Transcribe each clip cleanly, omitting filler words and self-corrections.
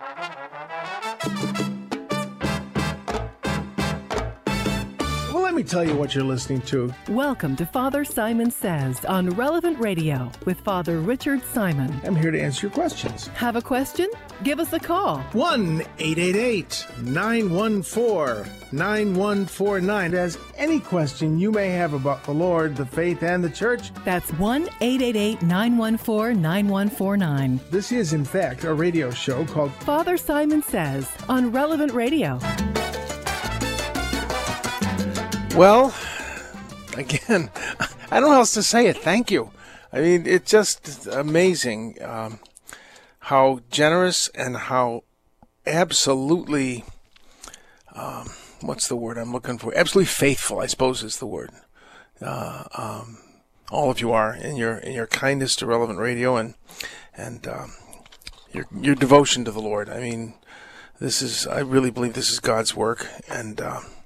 Well, let me tell you what you're listening to. Welcome to Father Simon Says on Relevant Radio with Father Richard Simon. I'm here to answer your questions. Have a question? Give us a call. 1-888-914-9149. As any question you may have about the Lord, the faith, and the church. That's 1-888-914-9149. This is, in fact, a radio show called Father Simon Says on Relevant Radio. Well, again, I don't know how else to say it. Thank you. I mean, it's just amazing how generous and how absolutely, what's the word I'm looking for? Absolutely faithful, I suppose, is the word. All of you are in your kindness to Relevant Radio and your devotion to the Lord. I mean, I really believe this is God's work, and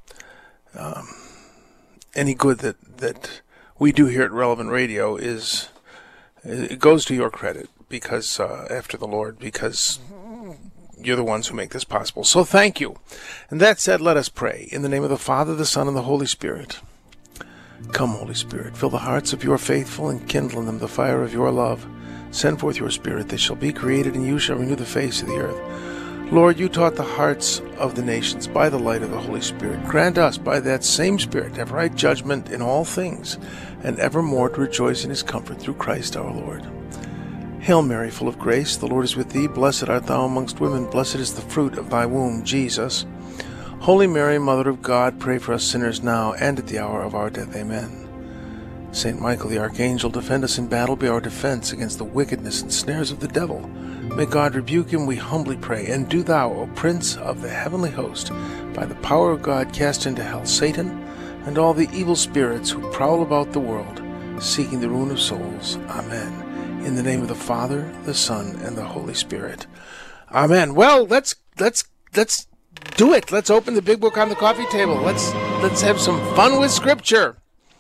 any good that we do here at Relevant Radio it goes to your credit because after the Lord, because you're the ones who make this possible. So thank you. And that said, let us pray. In the name of the Father, the Son, and the Holy Spirit. Come, Holy Spirit, fill the hearts of your faithful and kindle in them the fire of your love. Send forth your Spirit, they shall be created, and you shall renew the face of the earth. Lord, you taught the hearts of the nations by the light of the Holy Spirit. Grant us by that same Spirit to have right judgment in all things, and evermore to rejoice in his comfort through Christ our Lord. Hail Mary, full of grace, the Lord is with thee. Blessed art thou amongst women, blessed is the fruit of thy womb, Jesus. Holy Mary, Mother of God, pray for us sinners now and at the hour of our death. Amen. Saint Michael the Archangel, defend us in battle, be our defense against the wickedness and snares of the devil. May God rebuke him, we humbly pray. And do thou, O Prince of the heavenly host, by the power of God cast into hell Satan and all the evil spirits who prowl about the world, seeking the ruin of souls. Amen. In the name of the Father, the Son, and the Holy Spirit. Amen. Well, let's do it. Let's open the big book on the coffee table. Let's have some fun with Scripture.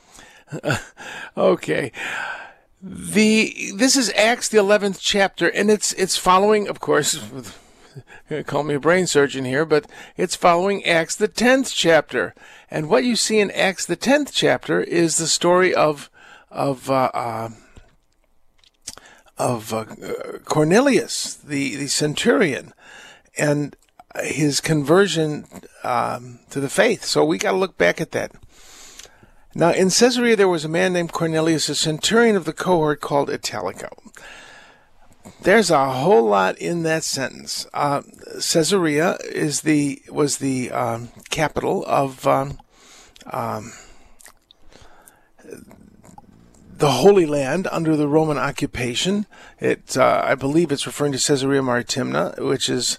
Okay. This is Acts, the 11th chapter, and it's following, of course, call me a brain surgeon here, but it's following Acts, the 10th chapter. And what you see in Acts, the 10th chapter, is the story of Cornelius, the centurion, and his conversion to the faith. So we got to look back at that. Now, in Caesarea, there was a man named Cornelius, a centurion of the cohort called Italica. There's a whole lot in that sentence. Caesarea was the capital of the Holy Land under the Roman occupation. I believe it's referring to Caesarea Maritima, which is.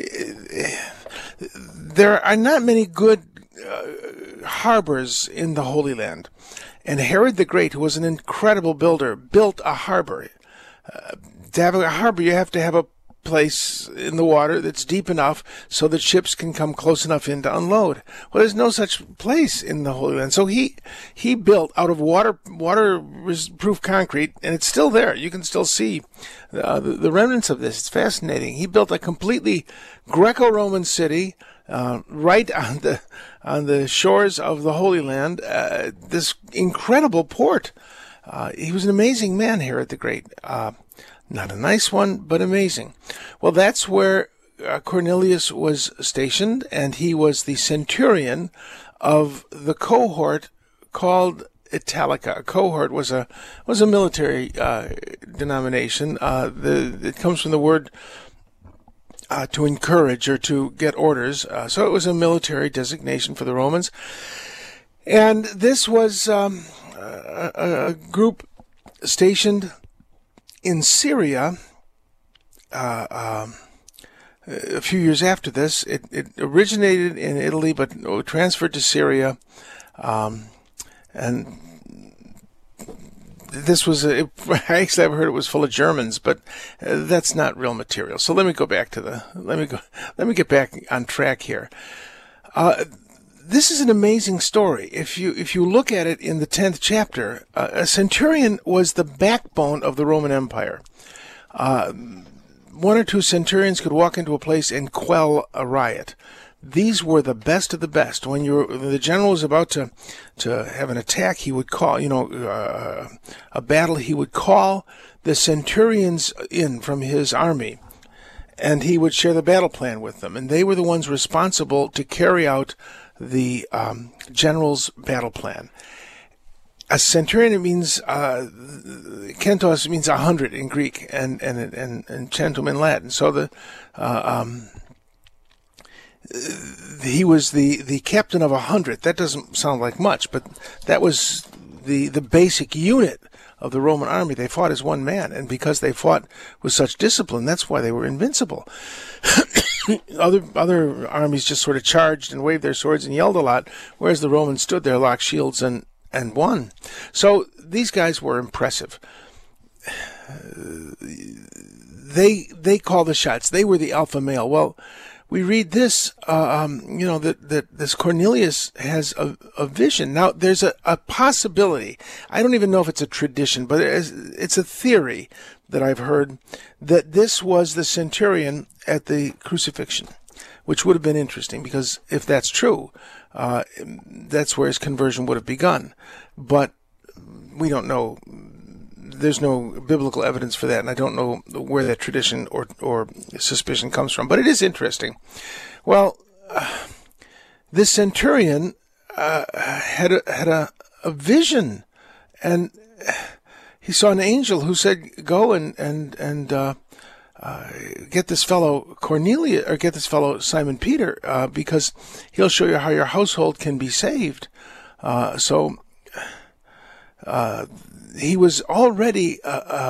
There are not many good harbors in the Holy Land. And Herod the Great, who was an incredible builder, built a harbor. To have a harbor, you have to have a place in the water that's deep enough so that ships can come close enough in to unload. Well, there's no such place in the Holy Land. So he built out of waterproof concrete, and it's still there. You can still see the remnants of this. It's fascinating. He built a completely Greco-Roman city right on the shores of the Holy Land. This incredible port. He was an amazing man, Herod the Great. Not a nice one, but amazing. Well, that's where Cornelius was stationed, and he was the centurion of the cohort called Italica. A cohort was a military denomination. It comes from the word to encourage or to get orders. So it was a military designation for the Romans. And this was a group stationed in Syria. A few years after this, it originated in Italy but transferred to Syria, and this was actually I've heard it was full of Germans, but that's not real material. So let me get back on track here. This is an amazing story. If you look at it in the 10th chapter, a centurion was the backbone of the Roman Empire. one or two centurions could walk into a place and quell a riot. These were the best of the best. When the general was about to have an attack, he would call, a battle. He would call the centurions in from his army, and he would share the battle plan with them. And they were the ones responsible to carry out the general's battle plan. A centurion means kentos means 100 in Greek, and centum in Latin. So he was the captain of 100. That doesn't sound like much, but that was the basic unit of the Roman army. They fought as one man, and because they fought with such discipline, that's why they were invincible. Other armies just sort of charged and waved their swords and yelled a lot, whereas the Romans stood there, locked shields, and won. So these guys were impressive. They call the shots. They were the alpha male. Well, we read this, that this Cornelius has a vision. Now, there's a possibility. I don't even know if it's a tradition, but it's a theory that I've heard that this was the centurion at the crucifixion, which would have been interesting, because if that's true, that's where his conversion would have begun. But we don't know. There's no biblical evidence for that, and I don't know where that tradition or suspicion comes from. But it is interesting. Well, this centurion had a vision, and he saw an angel who said, "Go and get this fellow Cornelius, or get this fellow Simon Peter, because he'll show you how your household can be saved." He was already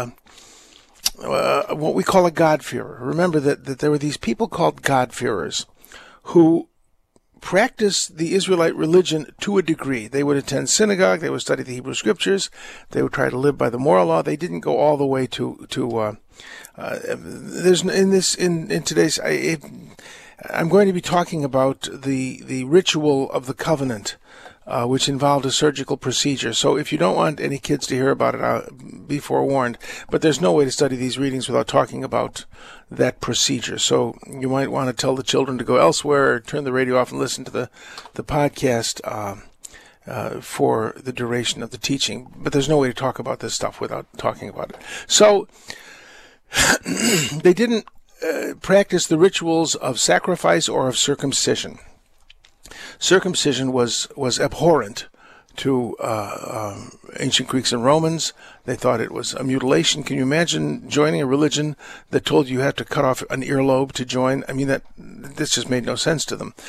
what we call a God-fearer. Remember that there were these people called God-fearers who practiced the Israelite religion to a degree. They would attend synagogue, they would study the Hebrew Scriptures, they would try to live by the moral law. They didn't go all the way to there's in today's. I'm going to be talking about the ritual of the covenant, which involved a surgical procedure. So if you don't want any kids to hear about it, I'll be forewarned. But there's no way to study these readings without talking about that procedure. So you might want to tell the children to go elsewhere, or turn the radio off and listen to the podcast for the duration of the teaching. But there's no way to talk about this stuff without talking about it. So they didn't practice the rituals of sacrifice or of circumcision. Circumcision was abhorrent to ancient Greeks and Romans. They thought it was a mutilation. Can you imagine joining a religion that told you had to cut off an earlobe to join? I mean, this just made no sense to them.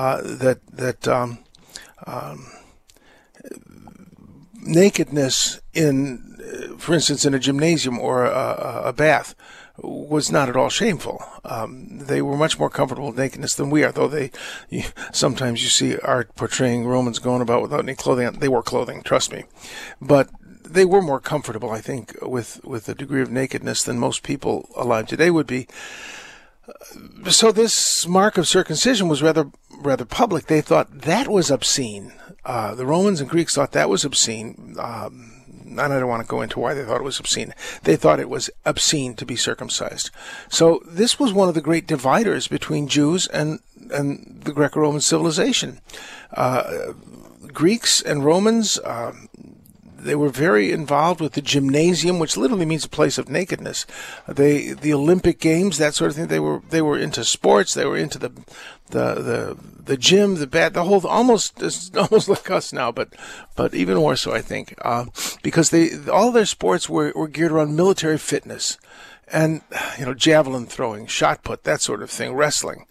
Nakedness for instance, in a gymnasium or a bath, was not at all shameful. They were much more comfortable with nakedness than we are, though sometimes you see art portraying Romans going about without any clothing on. They wore clothing, trust me. But they were more comfortable, I think, with a degree of nakedness than most people alive today would be. So this mark of circumcision was rather public. They thought that was obscene. The Romans and Greeks thought that was obscene. And I don't want to go into why they thought it was obscene. They thought it was obscene to be circumcised. So this was one of the great dividers between Jews and the Greco-Roman civilization. Greeks and Romans, they were very involved with the gymnasium, which literally means a place of nakedness. The Olympic Games, that sort of thing. They were into sports. They were into the gym, the whole, almost like us now, but even more so, I think, because all their sports were geared around military fitness, and javelin throwing, shot put, that sort of thing, wrestling.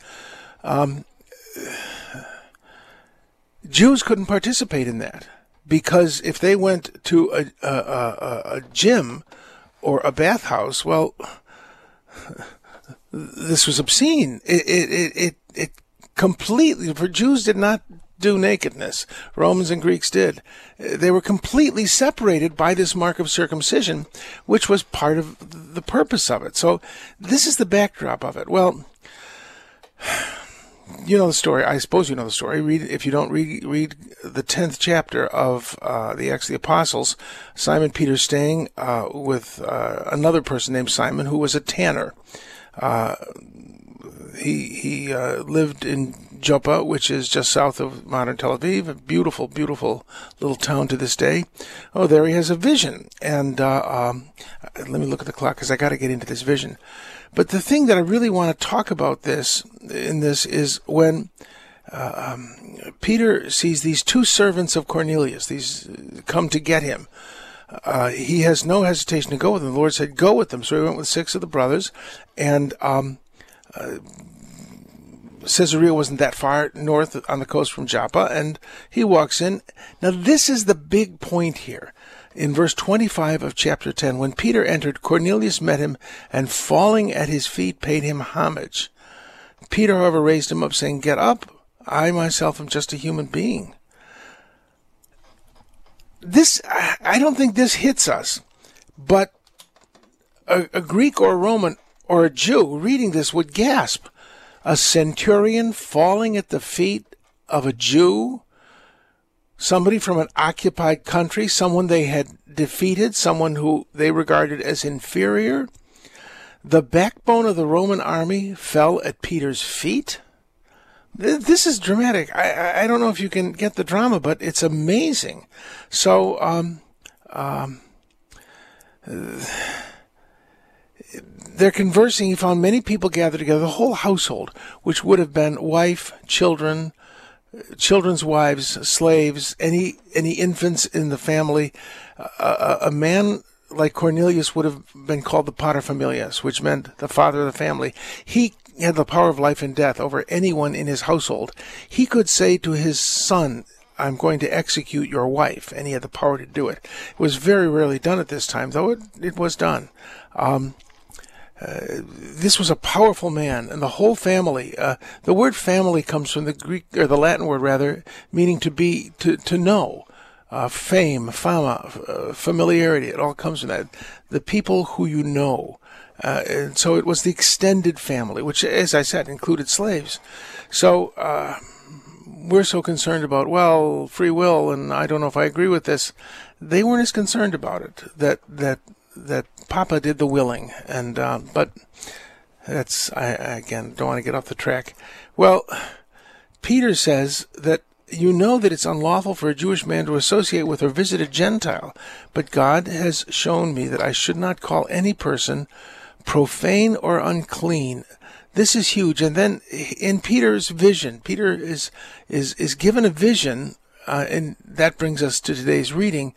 Jews couldn't participate in that, because if they went to a gym or a bathhouse, well, this was obscene. It completely, for Jews did not do nakedness. Romans and Greeks did. They were completely separated by this mark of circumcision, which was part of the purpose of it. So this is the backdrop of it. Well, you know the story. I suppose you know the story. If you don't, read the 10th chapter of the Acts of the Apostles. Simon Peter staying with another person named Simon, who was a tanner. He lived in Joppa, which is just south of modern Tel Aviv, a beautiful, beautiful little town to this day. Oh, there he has a vision. And let me look at the clock because I got to get into this vision. But the thing that I really want to talk about this is when Peter sees these two servants of Cornelius, these come to get him. He has no hesitation to go with them. The Lord said, go with them. So he went with 6 of the brothers, and Caesarea wasn't that far north on the coast from Joppa, and he walks in. Now, this is the big point here. In verse 25 of chapter 10, when Peter entered, Cornelius met him, and falling at his feet, paid him homage. Peter, however, raised him up, saying, get up. I myself am just a human being. I don't think this hits us, but a Greek or a Roman or a Jew reading this would gasp. A centurion falling at the feet of a Jew, somebody from an occupied country, someone they had defeated, someone who they regarded as inferior. The backbone of the Roman army fell at Peter's feet. This is dramatic. I don't know if you can get the drama, but it's amazing. So, they're conversing. He found many people gathered together, the whole household, which would have been wife, children, children's wives, slaves, any infants in the family. A man like Cornelius would have been called the paterfamilias, which meant the father of the family. He had the power of life and death over anyone in his household. He could say to his son, I'm going to execute your wife, and he had the power to do it. It was very rarely done at this time, though it was done. This was a powerful man, and the whole family. The word family comes from the Greek, or the Latin word rather, meaning to know. Fame, fama, familiarity, it all comes from that. The people who you know. And so it was the extended family, which, as I said, included slaves. So we're so concerned about, well, free will, and I don't know if I agree with this. They weren't as concerned about it, that Papa did the willing. And but that's, I again, don't want to get off the track. Well, Peter says that you know that it's unlawful for a Jewish man to associate with or visit a Gentile, but God has shown me that I should not call any person profane or unclean. This is huge. And then in Peter's vision, Peter is given a vision, and that brings us to today's reading.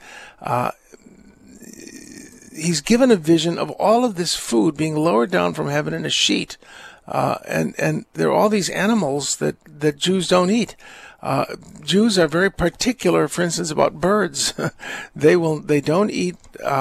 He's given a vision of all of this food being lowered down from heaven in a sheet, and there are all these animals that Jews don't eat. Jews are very particular, for instance, about birds. They don't eat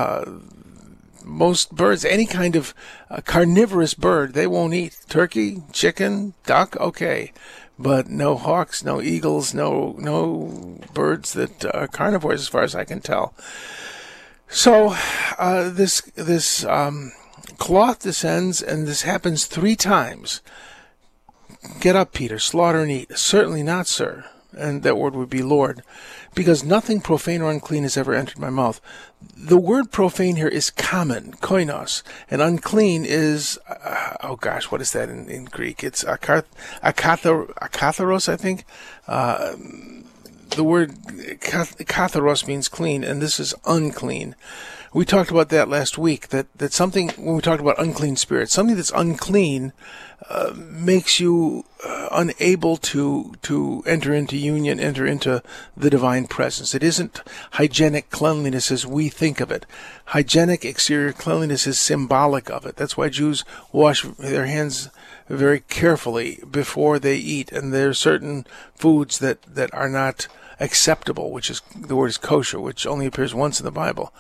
most birds, any kind of carnivorous bird. They won't eat turkey, chicken, duck. Okay, but no hawks, no eagles, no birds that are carnivores, as far as I can tell. So this cloth descends, and this happens 3 times. Get up, Peter, slaughter and eat. Certainly not, sir. And that word would be Lord, because nothing profane or unclean has ever entered my mouth. The word profane here is common, koinos, and unclean is, what is that in Greek? It's akatharos, I think. The word katharos means clean, and this is unclean. We talked about that last week, that something, when we talked about unclean spirits, something that's unclean makes you unable to enter into union, enter into the divine presence. It isn't hygienic cleanliness as we think of it. Hygienic exterior cleanliness is symbolic of it. That's why Jews wash their hands very carefully before they eat, and there are certain foods that are not acceptable, which is, the word is kosher, which only appears once in the Bible.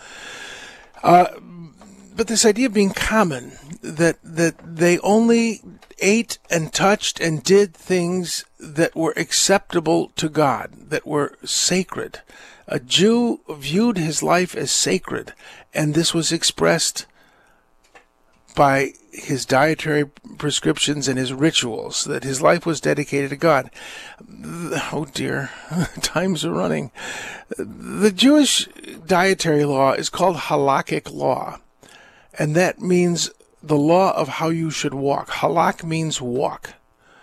But this idea of being common, that they only ate and touched and did things that were acceptable to God, that were sacred. A Jew viewed his life as sacred, and this was expressed by his dietary prescriptions and his rituals, that his life was dedicated to God. Oh dear, times are running. The Jewish dietary law is called halakhic law, and that means the law of how you should walk. Halak means walk.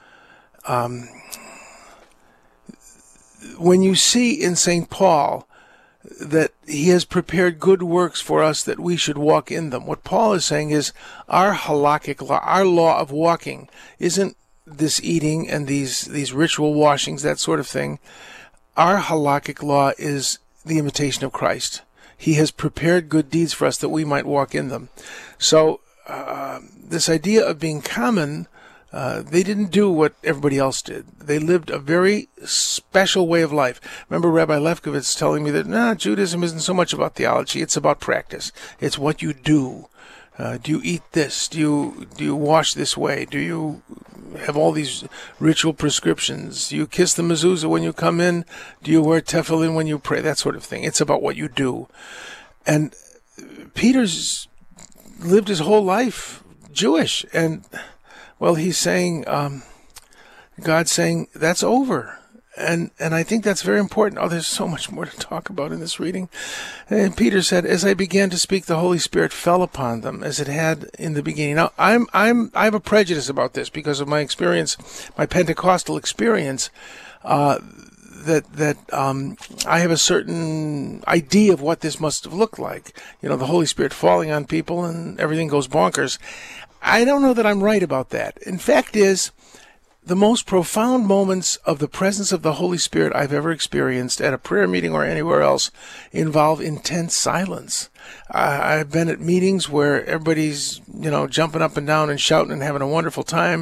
When you see in St. Paul that he has prepared good works for us that we should walk in them, what Paul is saying is our halakhic law, our law of walking, isn't this eating and these ritual washings, that sort of thing. Our halakhic law is the imitation of Christ. He has prepared good deeds for us that we might walk in them. So this idea of being common, they didn't do what everybody else did. They lived a very special way of life. Remember Rabbi Lefkowitz telling me that, Judaism isn't so much about theology, it's about practice. It's what you do. Do you eat this? Do you wash this way? Do you have all these ritual prescriptions? Do you kiss the mezuzah when you come in? Do you wear tefillin when you pray? That sort of thing. It's about what you do. And Peter's lived his whole life Jewish, and well, he's saying, God's saying, that's over. And I think that's very important. Oh, there's so much more to talk about in this reading. And Peter said, as I began to speak, the Holy Spirit fell upon them as it had in the beginning. Now, I have a prejudice about this because of my experience, my Pentecostal experience, that I have a certain idea of what this must have looked like. The Holy Spirit falling on people and everything goes bonkers. I don't know that I'm right about that. In fact is, the most profound moments of the presence of the Holy Spirit I've ever experienced at a prayer meeting or anywhere else involve intense silence. I've been at meetings where everybody's, jumping up and down and shouting and having a wonderful time.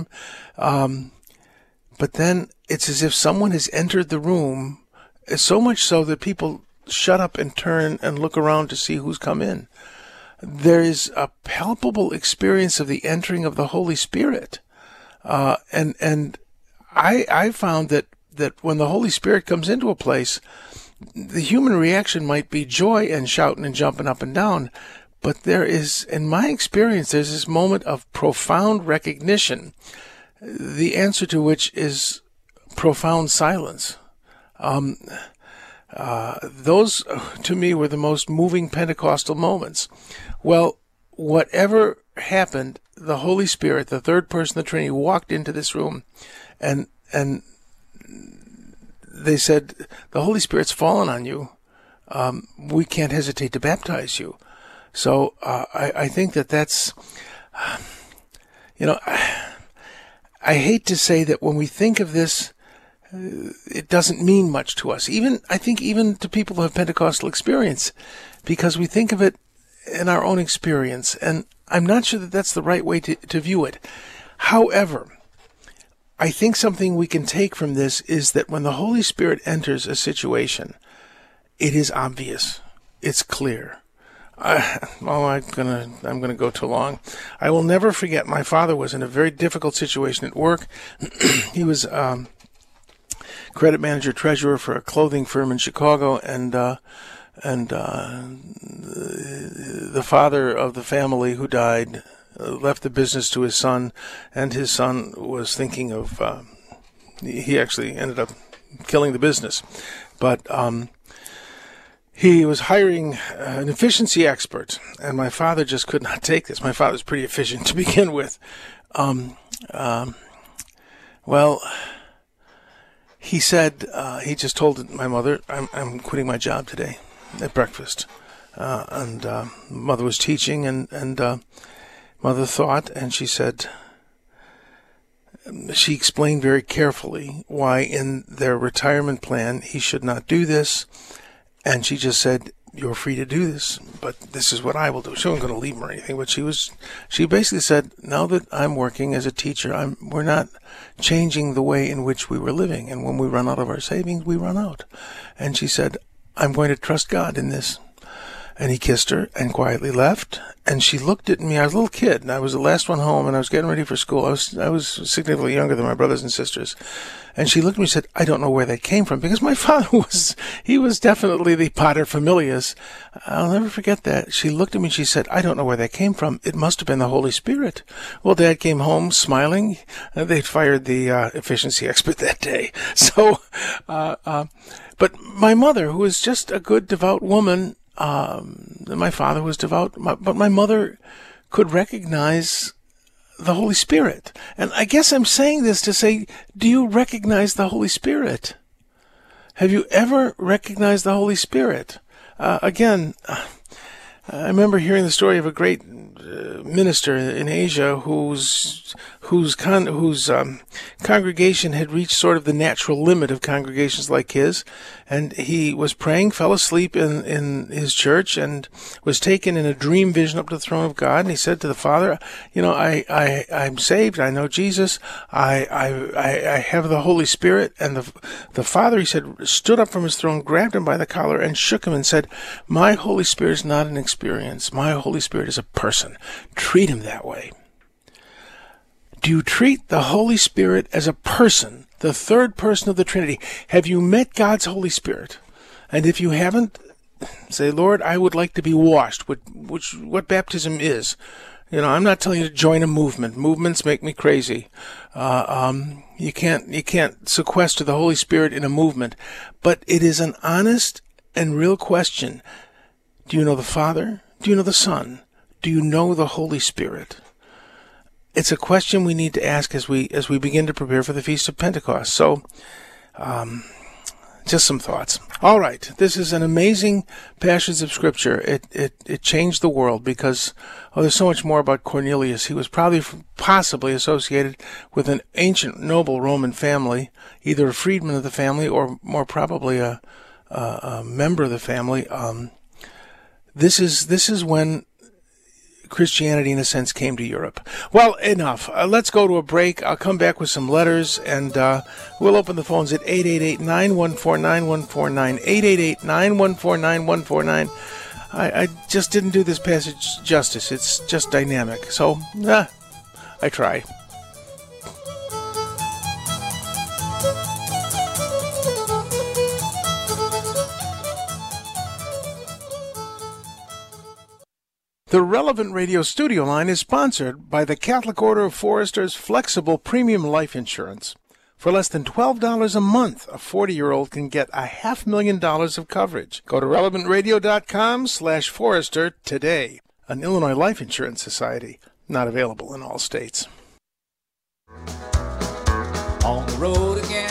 But then it's as if someone has entered the room, so much so that people shut up and turn and look around to see who's come in. There is a palpable experience of the entering of the Holy Spirit. And I found that when the Holy Spirit comes into a place, the human reaction might be joy and shouting and jumping up and down. But there is, in my experience, there's this moment of profound recognition, the answer to which is profound silence. Those, to me, were the most moving Pentecostal moments. Well, whatever happened, the Holy Spirit, the third person of the Trinity, walked into this room, and they said, the Holy Spirit's fallen on you. We can't hesitate to baptize you. So I think that's, I hate to say that when we think of this, it doesn't mean much to us. I think even to people who have Pentecostal experience, because we think of it in our own experience, and I'm not sure that that's the right way to view it. However, I think something we can take from this is that when the Holy Spirit enters a situation, it is obvious. It's clear. I'm gonna go too long. I will never forget. My father was in a very difficult situation at work. He was credit manager, treasurer for a clothing firm in Chicago, and the father of the family who died left the business to his son, and his son was thinking of. He actually ended up killing the business, but. He was hiring an efficiency expert, and my father just could not take this. My father was pretty efficient to begin with. Well, he said, he just told my mother, I'm quitting my job today at breakfast. And mother was teaching, and mother thought, and she said, she explained very carefully why in their retirement plan he should not do this. And she just said, you're free to do this, but this is what I will do. She wasn't going to leave him or anything, but she basically said, now that I'm working as a teacher, we're not changing the way in which we were living. And when we run out of our savings, we run out. And she said, I'm going to trust God in this. And he kissed her and quietly left. And she looked at me. I was a little kid, and I was the last one home, and I was getting ready for school. I was significantly younger than my brothers and sisters. And she looked at me and said, I don't know where that came from, because my father was definitely the pater familias. I'll never forget that. She looked at me and she said, I don't know where that came from. It must have been the Holy Spirit. Well, Dad came home smiling. They'd fired the efficiency expert that day. So, but my mother, who was just a good, devout woman, my father was devout, but my mother could recognize the Holy Spirit. And I guess I'm saying this to say, do you recognize the Holy Spirit? Have you ever recognized the Holy Spirit? Again, I remember hearing the story of a great minister in Asia whose congregation had reached sort of the natural limit of congregations like his, and he was praying, fell asleep in his church, and was taken in a dream vision up to the throne of God. And he said to the Father, I'm saved. I know Jesus. I have the Holy Spirit. And the Father, he said, stood up from his throne, grabbed him by the collar, and shook him and said, "My Holy Spirit is not an experience. My Holy Spirit is a person. Treat him that way." Do you treat the Holy Spirit as a person, the third person of the Trinity? Have you met God's Holy Spirit? And if you haven't, say, "Lord, I would like to be washed," what baptism is. I'm not telling you to join a movement. Movements make me crazy. You can't sequester the Holy Spirit in a movement. But it is an honest and real question. Do you know the Father? Do you know the Son? Do you know the Holy Spirit? It's a question we need to ask as we begin to prepare for the Feast of Pentecost. So, just some thoughts. All right, this is an amazing passage of Scripture. It changed the world because there's so much more about Cornelius. He was possibly associated with an ancient noble Roman family, either a freedman of the family or more probably a member of the family. This is when Christianity, in a sense, came to Europe. Well, enough. Let's go to a break. I'll come back with some letters, and we'll open the phones at 888-914-9149, 888-914-9149. I just didn't do this passage justice. It's just dynamic. So, I try. The Relevant Radio studio line is sponsored by the Catholic Order of Foresters Flexible Premium Life Insurance. For less than $12 a month, a 40-year-old can get $500,000 of coverage. Go to relevantradio.com/Forester today. An Illinois Life Insurance Society, not available in all states. On the road again.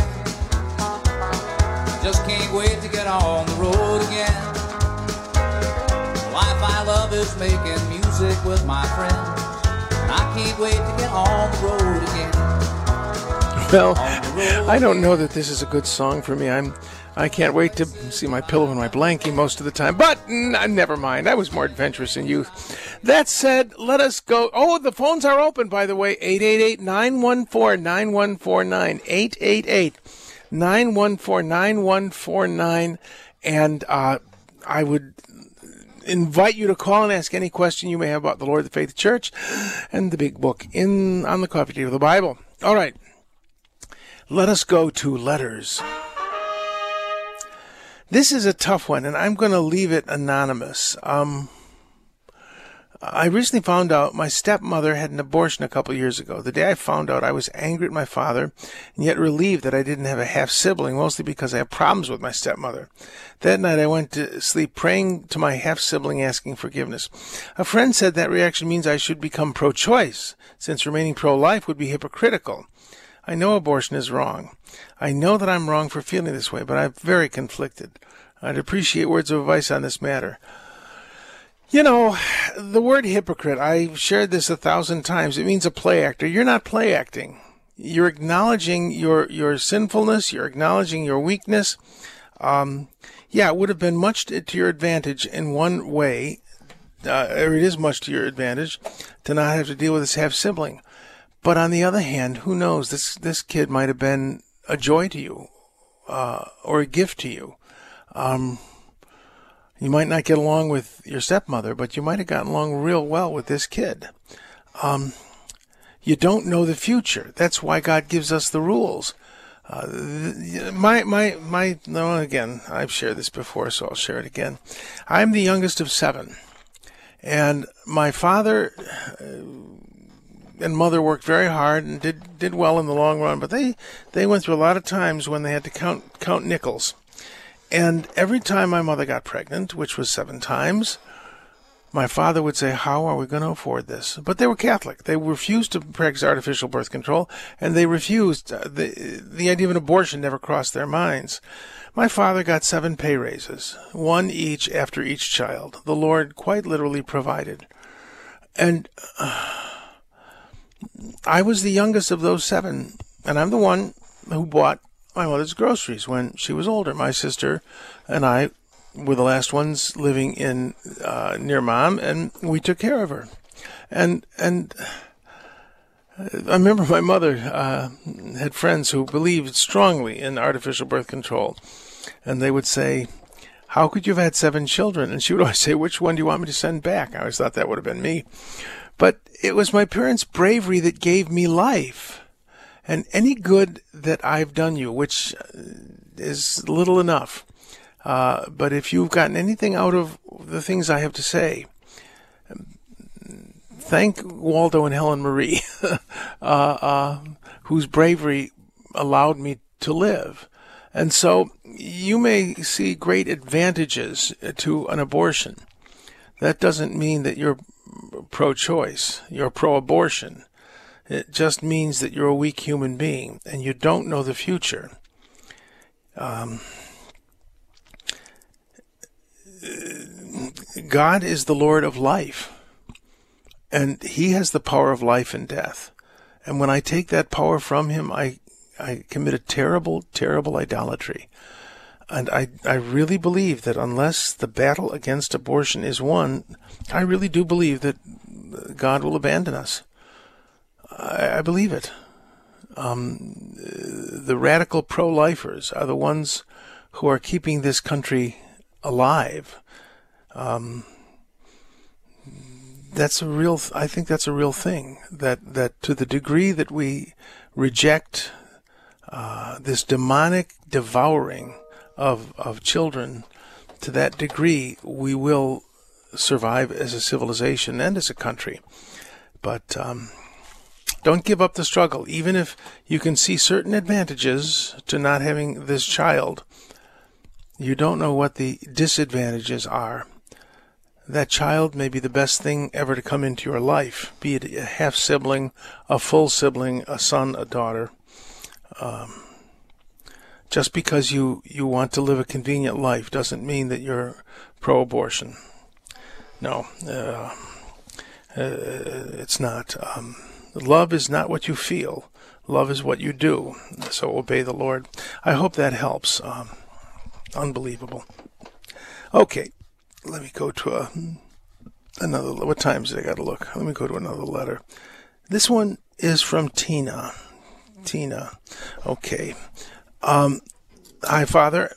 Just can't wait to get on the road again. The life I love is making music with my friends, and I can't wait to get on the road again. Well, I don't know that this is a good song for me. I can't wait to see my pillow and my blankie most of the time. But never mind. I was more adventurous in youth. That said, let us go. Oh, the phones are open, by the way. 888-914-9149. 888-914-9149. And I would invite you to call and ask any question you may have about the Lord, the Faith, the Church, and the big book on the coffee table, the Bible. All right. Let us go to letters. This is a tough one, and I'm going to leave it anonymous. I recently found out my stepmother had an abortion a couple years ago. The day I found out, I was angry at my father, and yet relieved that I didn't have a half-sibling, mostly because I have problems with my stepmother. That night, I went to sleep praying to my half-sibling, asking forgiveness. A friend said that reaction means I should become pro-choice, since remaining pro-life would be hypocritical. I know abortion is wrong. I know that I'm wrong for feeling this way, but I'm very conflicted. I'd appreciate words of advice on this matter. You know, the word hypocrite, I've shared this 1,000 times. It means a play actor. You're not play acting. You're acknowledging your sinfulness. You're acknowledging your weakness. It would have been much to your advantage in one way, or it is much to your advantage, to not have to deal with this half-sibling. But on the other hand, who knows? This kid might have been a joy to you, or a gift to you. You might not get along with your stepmother, but you might have gotten along real well with this kid. You don't know the future. That's why God gives us the rules. Again, I've shared this before, so I'll share it again. I'm the youngest of 7, and my father and mother worked very hard and did well in the long run, but they went through a lot of times when they had to count nickels. And every time my mother got pregnant, which was 7 times, my father would say, how are we going to afford this? But they were Catholic. They refused to practice artificial birth control, and they refused. The idea of an abortion never crossed their minds. My father got 7 pay raises, 1 each after each child. The Lord quite literally provided. And I was the youngest of those 7, and I'm the one who bought my mother's groceries when she was older. My sister and I were the last ones living in near Mom, and we took care of her. And I remember my mother had friends who believed strongly in artificial birth control, and they would say, how could you have had 7 children? And she would always say, which one do you want me to send back? I always thought that would have been me. But it was my parents' bravery that gave me life. And any good that I've done you, which is little enough, but if you've gotten anything out of the things I have to say, thank Waldo and Helen Marie, whose bravery allowed me to live. And so you may see great advantages to an abortion. That doesn't mean that you're pro-choice, you're pro-abortion. It just means that you're a weak human being and you don't know the future. God is the Lord of life, and He has the power of life and death. And when I take that power from Him, I commit a terrible, terrible idolatry. And I really believe that unless the battle against abortion is won, I really do believe that God will abandon us. I believe it. The radical pro-lifers are the ones who are keeping this country alive. That's a real. I think that's a real thing. That to the degree that we reject this demonic devouring of children, to that degree we will survive as a civilization and as a country. But don't give up the struggle, even if you can see certain advantages to not having this child. You don't know what the disadvantages are. That child may be the best thing ever to come into your life, be it a half-sibling, a full sibling, a son, a daughter. Just because you want to live a convenient life doesn't mean that you're pro-abortion. No, it's not. Love is not what you feel. Love is what you do. So obey the Lord. I hope that helps. Unbelievable. Okay, let me go to another. What times did I got to look? Let me go to another letter. This one is from Tina. Tina. Okay. Hi, Father.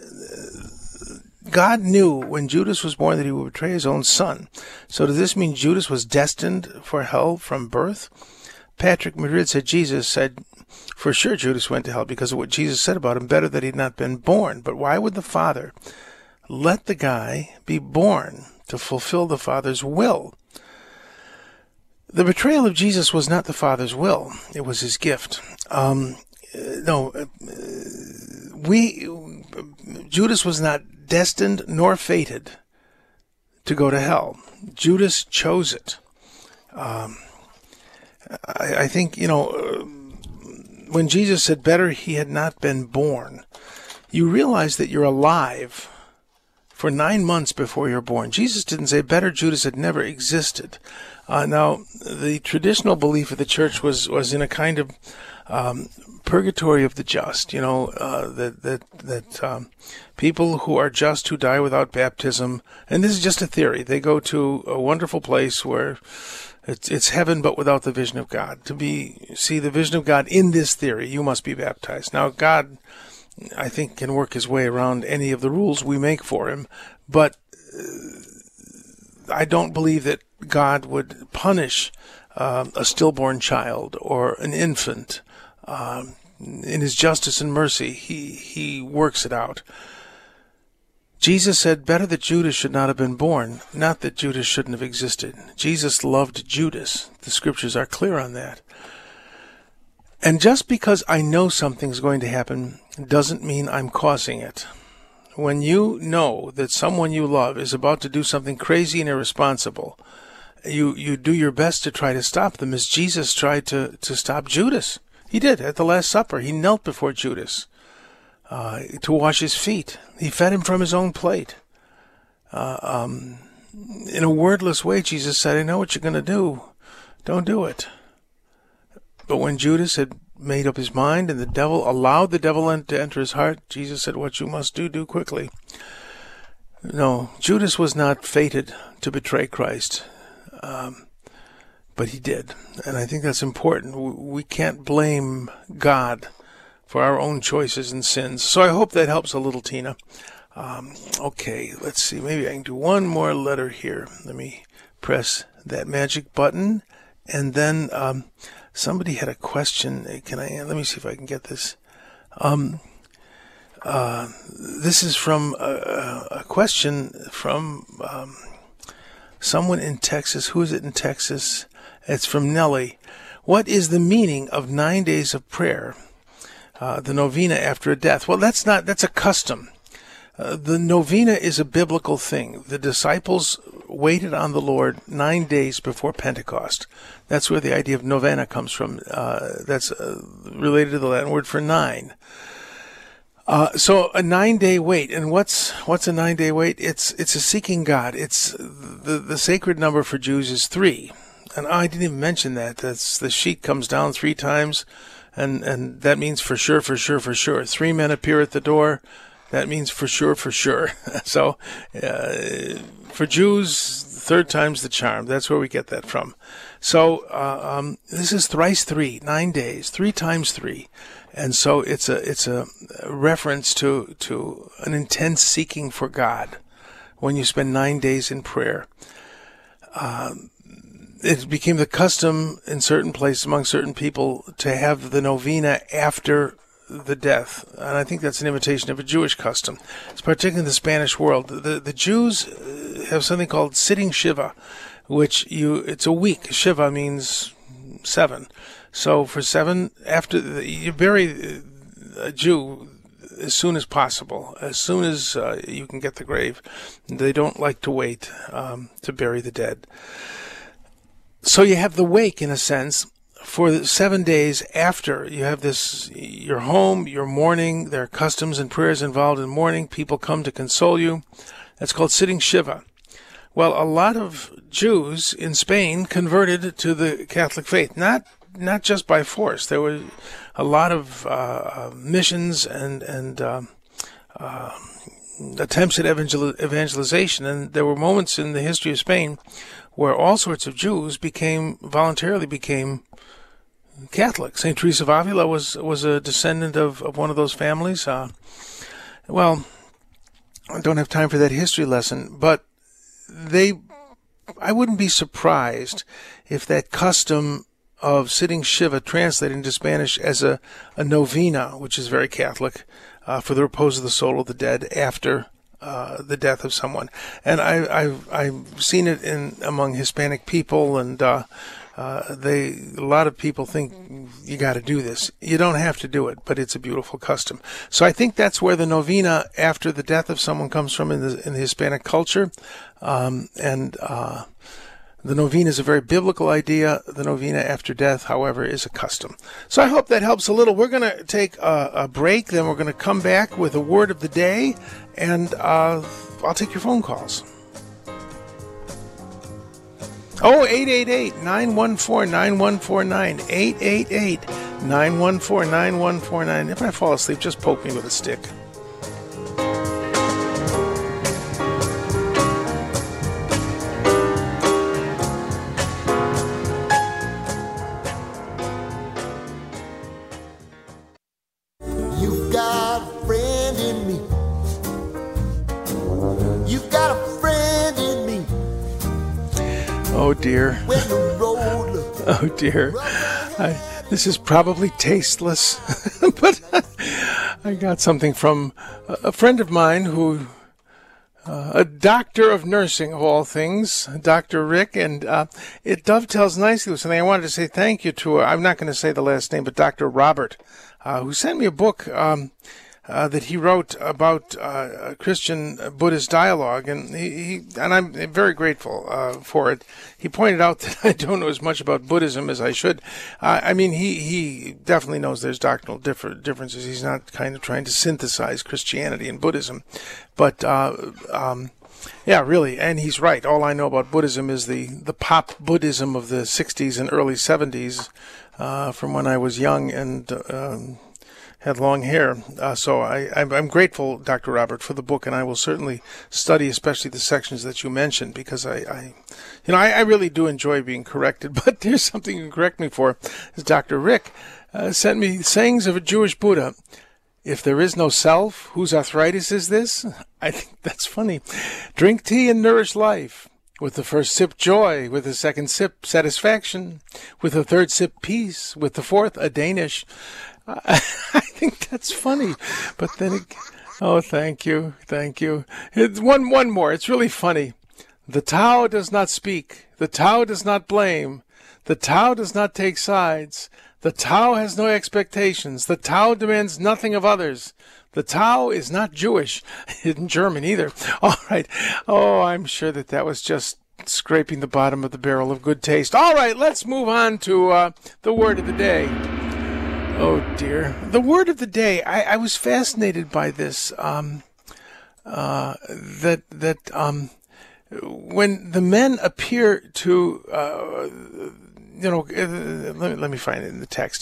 God knew when Judas was born that he would betray his own son. So does this mean Judas was destined for hell from birth? Patrick Madrid said Jesus said, for sure Judas went to hell because of what Jesus said about him, better that he'd not been born. But why would the Father let the guy be born to fulfill the Father's will? The betrayal of Jesus was not the Father's will. It was his gift. Judas was not destined nor fated to go to hell. Judas chose it. I think, when Jesus said better he had not been born, you realize that you're alive for 9 months before you're born. Jesus didn't say better Judas had never existed. Now, the traditional belief of the church was in a kind of purgatory of the just, that people who are just who die without baptism, and this is just a theory, they go to a wonderful place where it's heaven but without the vision of God. To see the vision of God in this theory, you must be baptized. Now, God, I think, can work his way around any of the rules we make for him, but I don't believe that God would punish a stillborn child or an infant. In his justice and mercy, he works it out. Jesus said, better that Judas should not have been born, not that Judas shouldn't have existed. Jesus loved Judas. The scriptures are clear on that. And just because I know something's going to happen doesn't mean I'm causing it. when you know that someone you love is about to do something crazy and irresponsible, you do your best to try to stop them, as Jesus tried to stop Judas. He did at the Last Supper. He knelt before Judas to wash his feet. He fed him from his own plate. In a wordless way, Jesus said, I know what you're going to do. Don't do it. But when Judas had made up his mind and the devil allowed the devil to enter his heart, Jesus said, what you must do quickly. No, Judas was not fated to betray Christ. But he did. And I think that's important. We can't blame God for our own choices and sins. So I hope that helps a little, Tina. Okay, let's see. Maybe I can do one more letter here. Let me press that magic button. And then somebody had a question. Let me see if I can get this. This is from a question from someone in Texas. Who is it in Texas? It's from Nellie. What is the meaning of 9 days of prayer? The novena after a death. Well, that's a custom. The novena is a biblical thing. The disciples waited on the Lord 9 days before Pentecost. That's where the idea of novena comes from. That's related to the Latin word for 9. So a 9-day wait. And what's a 9-day wait? It's a seeking God. It's the sacred number for Jews is 3. And I didn't even mention that. That's the sheet comes down 3 times, and that means for sure. 3 men appear at the door. That means for sure. So for Jews, 3rd time's the charm. That's where we get that from. So this is thrice 3, 9 days, 3 times 3. And so it's a reference to an intense seeking for God when you spend 9 days in prayer. It became the custom in certain places among certain people to have the novena after the death, and I think that's an imitation of a Jewish custom. It's particularly in the Spanish world. The Jews have something called sitting Shiva, it's a week. Shiva means 7. So for 7, after you bury a Jew as soon as possible, as soon as you can get the grave. They don't like to wait to bury the dead. So you have the wake, in a sense, for 7 days after. You have your home, your mourning. There are customs and prayers involved in mourning. People come to console you. That's called sitting Shiva. Well, a lot of Jews in Spain converted to the Catholic faith, not just by force. There were a lot of missions and attempts at evangelization, and there were moments in the history of Spain where all sorts of Jews voluntarily became Catholic. St. Teresa of Avila was a descendant of one of those families. Well, I don't have time for that history lesson, but I wouldn't be surprised if that custom of sitting Shiva translated into Spanish as a novena, which is very Catholic, for the repose of the soul of the dead after the death of someone. And I've seen it among Hispanic people, and a lot of people think you got to do this. You don't have to do it, but it's a beautiful custom. So I think that's where the novena after the death of someone comes from in the Hispanic culture, the novena is a very biblical idea. The novena after death, however, is a custom. So I hope that helps a little. We're going to take a break, then we're going to come back with a word of the day, and I'll take your phone calls. 888-914-9149. 888-914-9149. If I fall asleep, just poke me with a stick. You've got a friend in me. You've got a friend in me. Oh dear. Oh dear. This is probably tasteless, but I got something from a friend of mine who, a doctor of nursing of all things, Dr. Rick, and it dovetails nicely with something I wanted to say thank you to. I'm not going to say the last name, but Dr. Robert, who sent me a book. that he wrote about Christian Buddhist dialogue, and and I'm very grateful for it. He pointed out that I don't know as much about Buddhism as I should. I mean, he definitely knows there's doctrinal differences. He's not kind of trying to synthesize Christianity and Buddhism, but yeah, really, and he's right. All I know about Buddhism is the pop Buddhism of the 60s and early 70s, from when I was young and had long hair. So I'm grateful, Dr. Robert, for the book, and I will certainly study especially the sections that you mentioned, because I really do enjoy being corrected. But there's something you can correct me for. Is Dr. Rick sent me Sayings of a Jewish Buddha. If there is no self, whose arthritis is this? I think that's funny. Drink tea and nourish life. With the first sip, joy. With the second sip, satisfaction. With the third sip, peace. With the fourth, a Danish. I think that's funny. But then, oh, thank you. It's one more. It's really funny. The Tao does not speak. The Tao does not blame. The Tao does not take sides. The Tao has no expectations. The Tao demands nothing of others. The Tao is not Jewish. In German either. All right. Oh, I'm sure that was just scraping the bottom of the barrel of good taste. All right, let's move on to the word of the day. Oh, dear. The word of the day. I was fascinated by this. When the men appear to... let me find it in the text.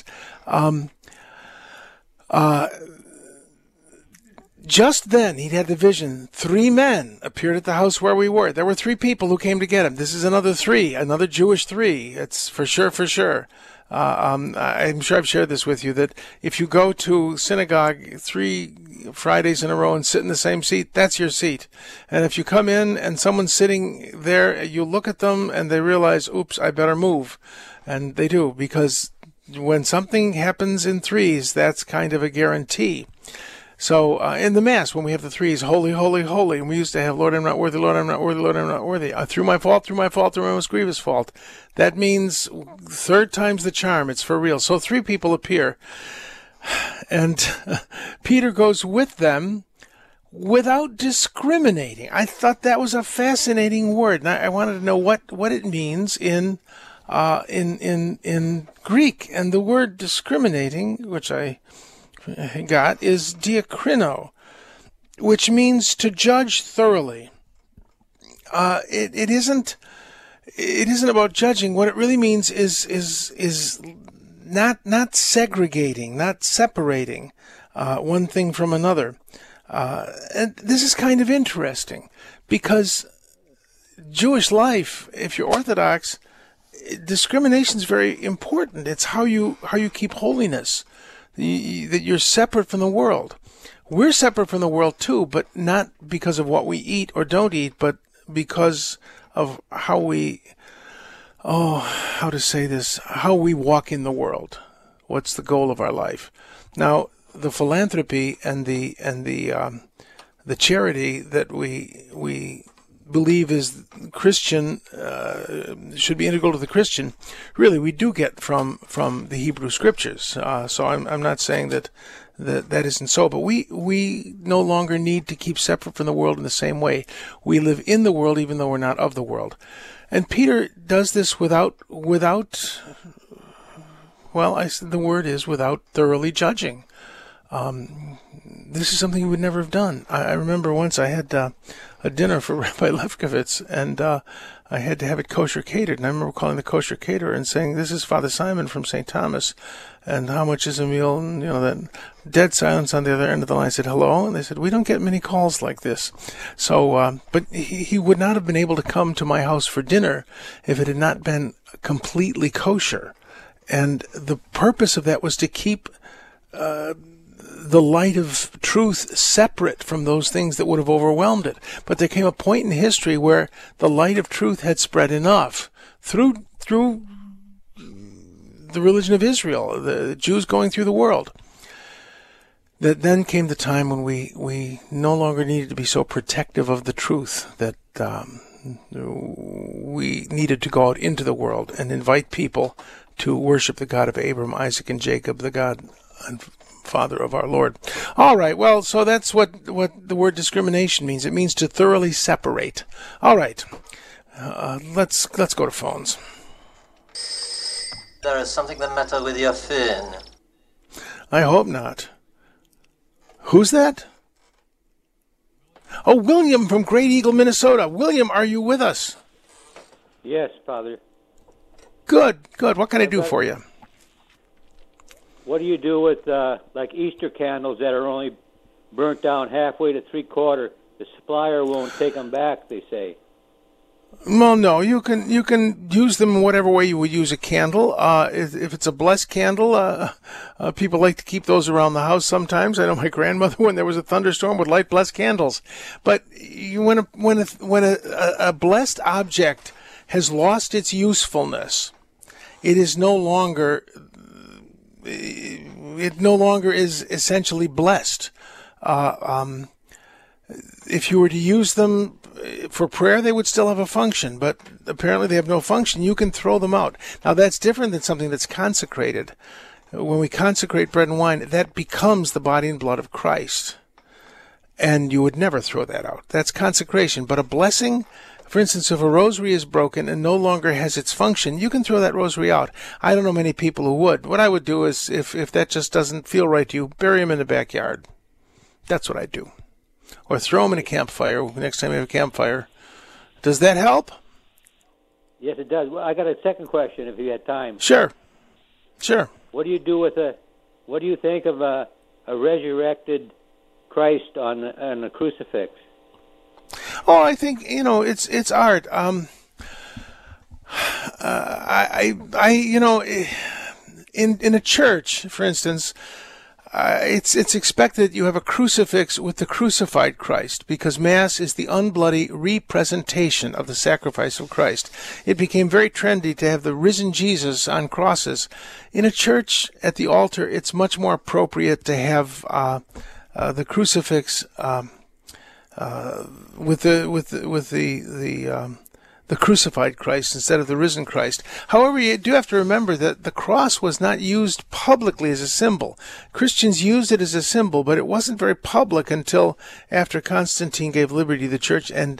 Just then he'd had the vision. 3 men appeared at the house where we were. There were 3 people who came to get him. This is another Jewish 3. It's for sure. I'm sure I've shared this with you, that if you go to synagogue 3 Fridays in a row and sit in the same seat, that's your seat. And if you come in and someone's sitting there, you look at them and they realize, oops, I better move. And they do, because when something happens in 3s, that's kind of a guarantee. So in the Mass, when we have the 3s, holy, holy, holy, and we used to have, Lord, I'm not worthy, Lord, I'm not worthy, Lord, I'm not worthy, through my fault, through my most grievous fault. That means 3rd time's the charm. It's for real. So 3 people appear, and Peter goes with them without discriminating. I thought that was a fascinating word, and I wanted to know what it means in Greek. And the word discriminating, which I got, is diakrino, which means to judge thoroughly. It isn't about judging. What it really means is not segregating, not separating one thing from another. And this is kind of interesting, because Jewish life, if you're Orthodox, discrimination is very important. It's how you keep holiness. That you're separate from the world. We're separate from the world too, but not because of what we eat or don't eat, but because of how we walk in the world. What's the goal of our life? Now, the philanthropy and the charity that we believe is Christian, should be integral to the Christian, really we do get from the Hebrew Scriptures. So I'm not saying that isn't so, but we no longer need to keep separate from the world in the same way. We live in the world even though we're not of the world. And Peter does this without thoroughly judging. This is something he would never have done. I remember once I had a dinner for Rabbi Lefkowitz, and I had to have it kosher catered. And I remember calling the kosher caterer and saying, "This is Father Simon from St. Thomas, and how much is a meal?" And that dead silence on the other end of the line. I said, "Hello," and they said, "We don't get many calls like this." So, but he would not have been able to come to my house for dinner if it had not been completely kosher. And the purpose of that was to keep the light of truth separate from those things that would have overwhelmed it. But there came a point in history where the light of truth had spread enough through the religion of Israel, the Jews going through the world, that then came the time when we no longer needed to be so protective of the truth, that we needed to go out into the world and invite people to worship the God of Abraham, Isaac, and Jacob, the God and Father of our Lord. All right. Well, so that's what the word discrimination means. It means to thoroughly separate. All right. Let's go to phones. There is something the matter with your fin. I hope not. Who's that? Oh, William from Great Eagle, Minnesota. William, are you with us? Yes, Father. Good. What can I do for you? What do you do with like Easter candles that are only burnt down halfway to 3/4? The supplier won't take them back, they say. Well, no, you can use them in whatever way you would use a candle. If it's a blessed candle, people like to keep those around the house sometimes. I know my grandmother, when there was a thunderstorm, would light blessed candles. But when a blessed object has lost its usefulness, it no longer is essentially blessed. If you were to use them for prayer, they would still have a function, but apparently they have no function. You can throw them out. Now, that's different than something that's consecrated. When we consecrate bread and wine, that becomes the body and blood of Christ. And you would never throw that out. That's consecration. But a blessing, for instance, if a rosary is broken and no longer has its function, you can throw that rosary out. I don't know many people who would. What I would do is, if that just doesn't feel right to you, bury them in the backyard. That's what I do. Or throw them in a campfire next time you have a campfire. Does that help? Yes, it does. Well, I got a second question if you had time. Sure. What do you do what do you think of a resurrected Christ on a crucifix? Oh, I think, it's art. In a church, for instance, it's expected you have a crucifix with the crucified Christ, because Mass is the unbloody representation of the sacrifice of Christ. It became very trendy to have the risen Jesus on crosses. In a church, at the altar, it's much more appropriate to have the crucifix with the crucified Christ instead of the risen Christ. However, you do have to remember that the cross was not used publicly as a symbol. Christians used it as a symbol, but it wasn't very public until after Constantine gave liberty to the church and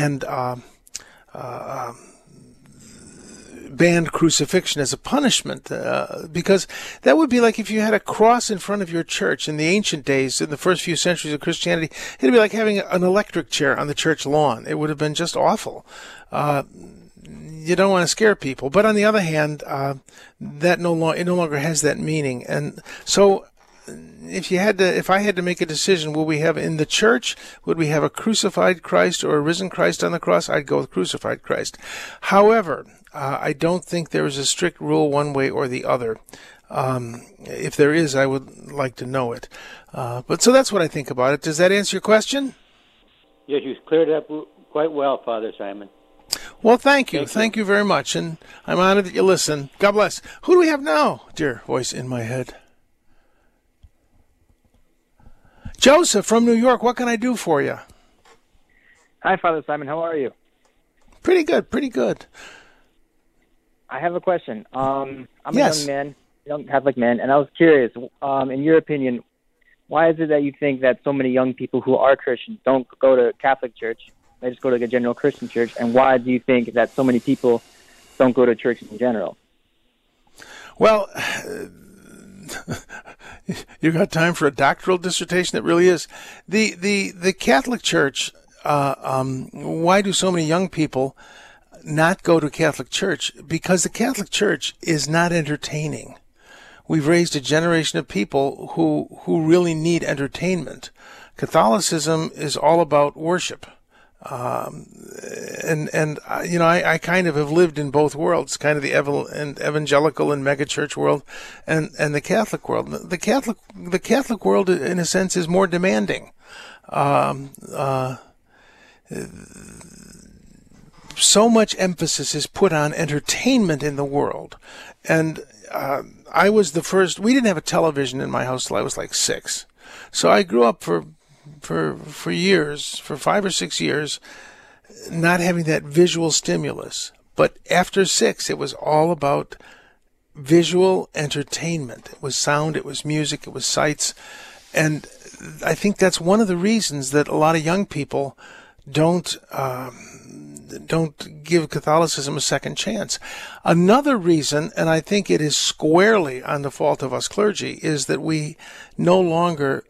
banned crucifixion as a punishment, because that would be like if you had a cross in front of your church in the ancient days, in the first few centuries of Christianity. It'd be like having an electric chair on the church lawn. It would have been just awful. You don't want to scare people, but on the other hand, it no longer has that meaning. And so, if I had to make a decision, will we have in the church, would we have a crucified Christ or a risen Christ on the cross? I'd go with crucified Christ. However, I don't think there is a strict rule one way or the other. If there is, I would like to know it. But so that's what I think about it. Does that answer your question? Yes, you cleared it up quite well, Father Simon. Well, thank you. Thank you very much. And I'm honored that you listen. God bless. Who do we have now? Dear voice in my head. Joseph from New York. What can I do for you? Hi, Father Simon. How are you? Pretty good. I have a question. I'm Yes. a young Catholic man, and I was curious, in your opinion, why is it that you think that so many young people who are Christians don't go to Catholic church? They just go to a general Christian church. And why do you think that so many people don't go to church in general? Well, you got time for a doctoral dissertation? It really is. The Catholic Church, why do so many young people not go to Catholic Church? Because the Catholic Church is not entertaining. We've raised a generation of people who really need entertainment. Catholicism is all about worship. I kind of have lived in both worlds, kind of the evangelical and megachurch world, and the Catholic world. The Catholic world, in a sense, is more demanding. So much emphasis is put on entertainment in the world, and I was the first. We didn't have a television in my house till I was like 6, so I grew up for years, for 5 or 6 years, not having that visual stimulus. But after 6, it was all about visual entertainment. It was sound, it was music, it was sights. And I think that's one of the reasons that a lot of young people don't give Catholicism a second chance. Another reason, and I think it is squarely on the fault of us clergy, is that we no longer,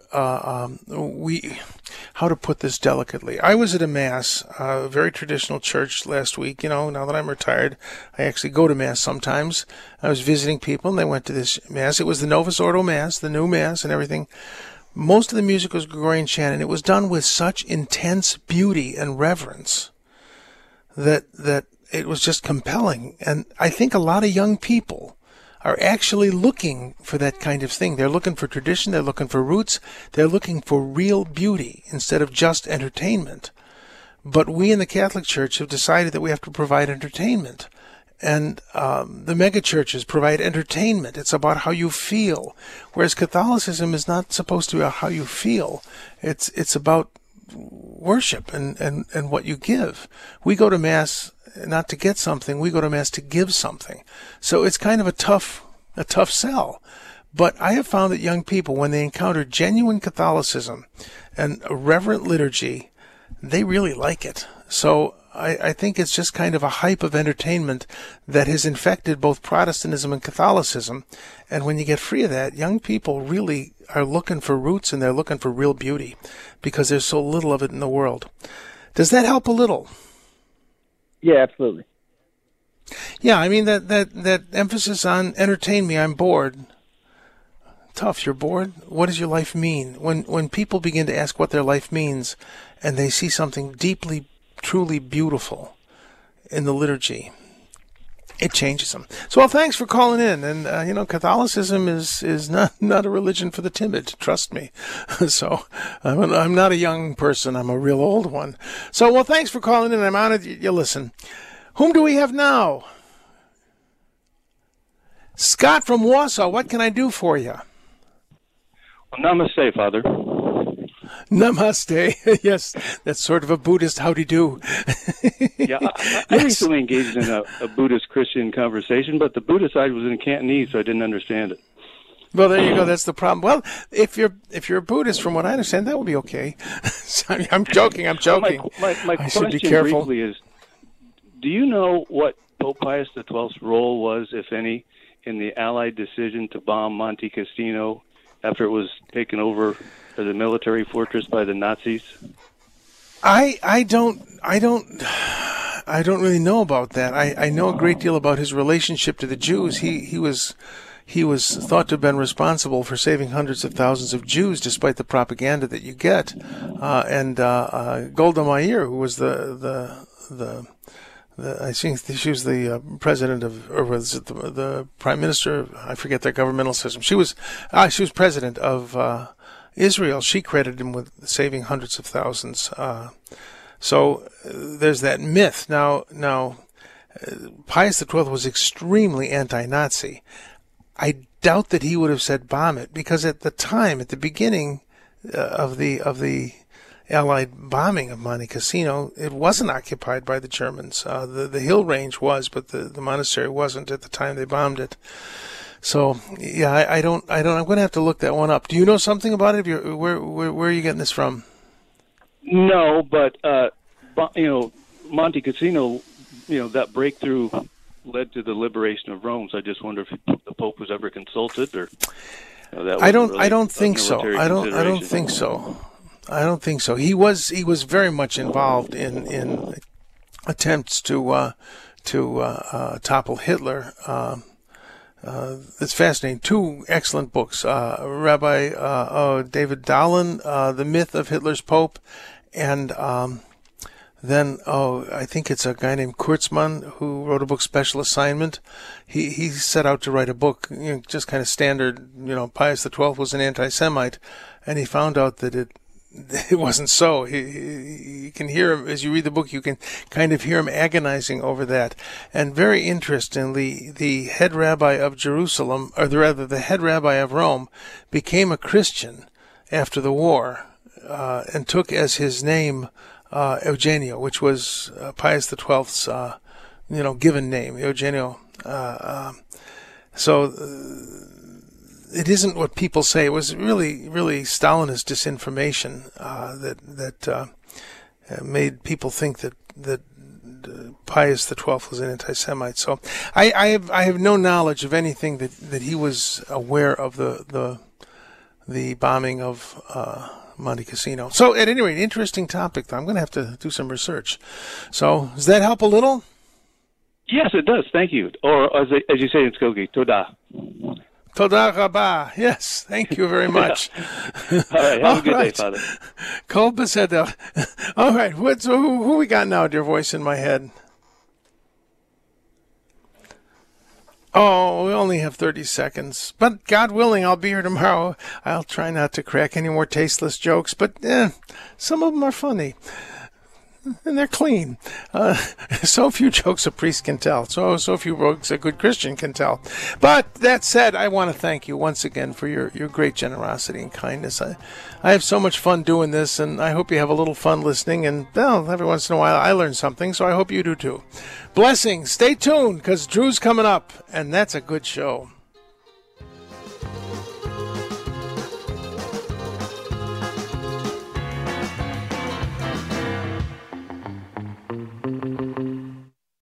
how to put this delicately. I was at a Mass, a very traditional church last week. Now that I'm retired, I actually go to Mass sometimes. I was visiting people, and they went to this Mass. It was the Novus Ordo Mass, the new Mass and everything. Most of the music was Gregorian chant, and it was done with such intense beauty and reverence that it was just compelling. And I think a lot of young people are actually looking for that kind of thing. They're looking for tradition, they're looking for roots, they're looking for real beauty instead of just entertainment. But we in the Catholic Church have decided that we have to provide entertainment. And the megachurches provide entertainment. It's about how you feel. Whereas Catholicism is not supposed to be about how you feel. It's about worship and what you give. We go to Mass not to get something, we go to Mass to give something. So it's kind of a tough sell. But I have found that young people, when they encounter genuine Catholicism and a reverent liturgy, they really like it. So I think it's just kind of a hype of entertainment that has infected both Protestantism and Catholicism. And when you get free of that, young people really are looking for roots and they're looking for real beauty because there's so little of it in the world. Does that help a little? Yeah, absolutely. Yeah, I mean, that emphasis on entertain me, I'm bored. Tough, you're bored? What does your life mean? When people begin to ask what their life means and they see something deeply, truly beautiful in the liturgy, it changes them. So, well, thanks for calling in. And, Catholicism is not a religion for the timid, trust me. So, I'm not a young person. I'm a real old one. So, well, thanks for calling in. I'm honored you listen. Whom do we have now? Scott from Wausau, what can I do for you? Well, namaste, Father. Namaste. Yes, that's sort of a Buddhist howdy-do. Yeah, I recently engaged in a Buddhist-Christian conversation, but the Buddhist side was in Cantonese, so I didn't understand it. Well, there you go. That's the problem. Well, if you're a Buddhist, from what I understand, that would be okay. I'm joking. Well, my question briefly is, do you know what Pope Pius XII's role was, if any, in the Allied decision to bomb Monte Cassino after it was taken over as a military fortress by the Nazis? I don't really know about that. I know a great deal about his relationship to the Jews. He was thought to have been responsible for saving hundreds of thousands of Jews, despite the propaganda that you get. And Golda Meir, who was the I think she was the president of, or was it the prime minister? I forget their governmental system. She was president of Israel. She credited him with saving hundreds of thousands. So there's that myth. Now Pius XII was extremely anti-Nazi. I doubt that he would have said bomb it, because at the time, at the beginning of the Allied bombing of Monte Cassino, it wasn't occupied by the Germans. The hill range was, but the monastery wasn't at the time they bombed it. So, yeah, I don't. I'm going to have to look that one up. Do you know something about it? Where are you getting this from? No, but Monte Cassino, that breakthrough led to the liberation of Rome. So I just wonder if the Pope was ever consulted, or I don't think so. I don't think so. He was very much involved in attempts to topple Hitler. It's fascinating. Two excellent books. Rabbi David Dahlin, The Myth of Hitler's Pope, and then I think it's a guy named Kurtzman who wrote a book, Special Assignment. He set out to write a book, just kind of standard. Pius XII was an anti-Semite, and he found out that it wasn't so. You can hear him, as you read the book, you can kind of hear him agonizing over that. And very interestingly, the head rabbi of Jerusalem, or rather the head rabbi of Rome, became a Christian after the war, and took as his name Eugenio, which was Pius XII's given name, Eugenio. So it isn't what people say. It was really, really Stalinist disinformation that made people think that Pius XII was an anti-Semite. So I have no knowledge of anything that he was aware of the bombing of Monte Cassino. So at any rate, interesting topic, though. I'm going to have to do some research. So does that help a little? Yes, it does. Thank you. Or as you say in Skokie, toda. Toda rabah. Yes, thank you very much. All right, have a good day, Father. Kol beseder. All right, who we got now, dear voice in my head? Oh, we only have 30 seconds. But God willing, I'll be here tomorrow. I'll try not to crack any more tasteless jokes, but some of them are funny. And they're clean. So few jokes a priest can tell. So few jokes a good Christian can tell. But that said, I want to thank you once again for your great generosity and kindness. I have so much fun doing this, and I hope you have a little fun listening. And, well, every once in a while I learn something, so I hope you do too. Blessings. Stay tuned, because Drew's coming up, and that's a good show.